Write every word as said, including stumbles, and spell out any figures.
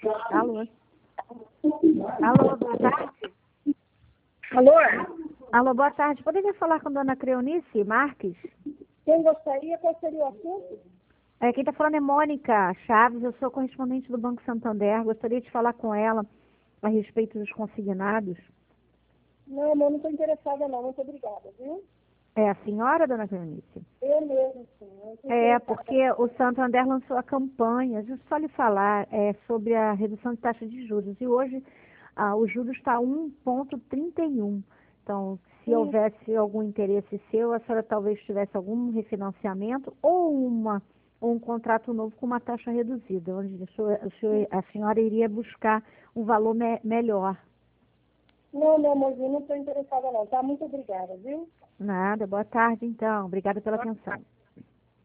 Alô? Alô, boa tarde. Alô? Alô, boa tarde. Poderia falar com a dona Creonice Marques? Quem gostaria? Qual seria o assunto? É, quem está falando é Mônica Chaves, eu sou correspondente do Banco Santander. Gostaria de falar com ela a respeito dos consignados. Não, eu não estou interessada não, muito obrigada, viu? É a senhora, dona Creonice? Eu mesmo, sim. eu não tô É, interessada. porque o Santander lançou a campanha, deixa eu só lhe falar, é, sobre a redução de taxa de juros. E hoje ah, o juros está um vírgula trinta e um. Então, se Sim. houvesse algum interesse seu, a senhora talvez tivesse algum refinanciamento ou uma ou um contrato novo com uma taxa reduzida, onde o senhor- o senhor- a senhora iria buscar um valor me- melhor. Não, meu amorzinho, não estou interessada não, tá? Muito obrigada, viu? Nada, boa tarde então. Obrigada pela atenção.